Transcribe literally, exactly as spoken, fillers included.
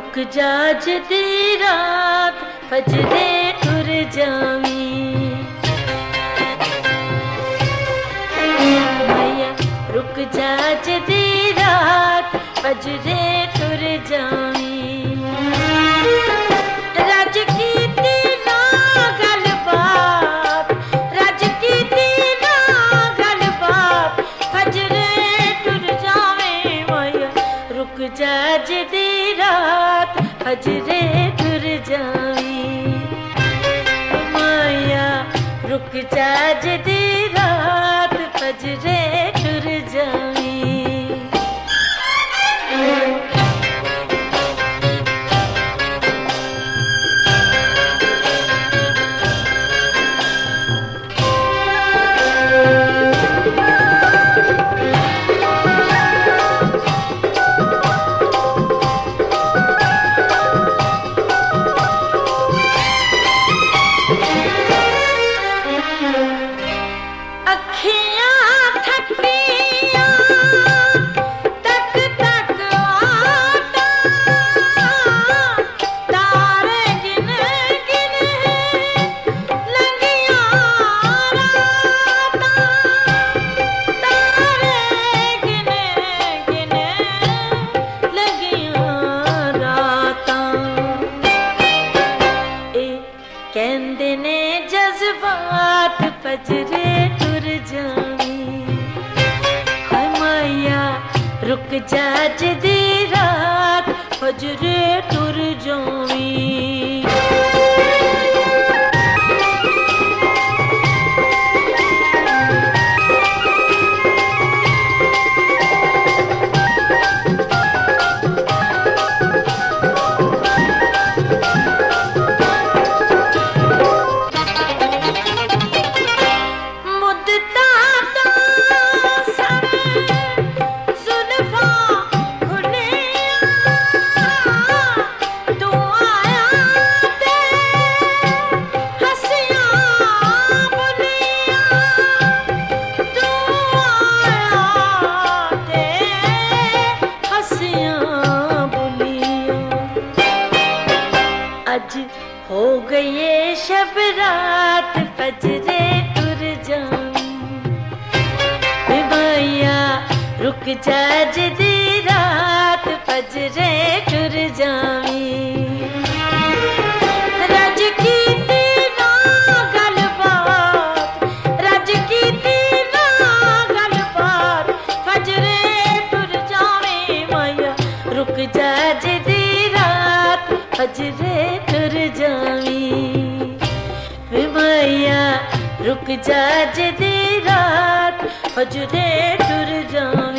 रुक जा जदी रात फजरे टुर जावी मैया रुक जा जदी रात फजरे टुर जावी रज कीती ना गलबात रज कीती ना गलबात फजरे टुर जावे मैया रुक जा जदी रात फजरे टुर जावी माया रुक जा जदी रात फजरे टुर जावी कहंदे ने जज्बात फजरे टुर जावी हाय माया रुक जा जदी रात फजरे टुर जावी हो गई शब रात फजरे टुर जावी मैया रुक जा जदी रात फजरे टुर जावी रज कीती ना गलबात रज कीती ना गलबात फजरे टुर जावे मैया रुक जा जदी रात फजरे टुर जावी मैया रुक जा जदी रात फजरे टुर जावी।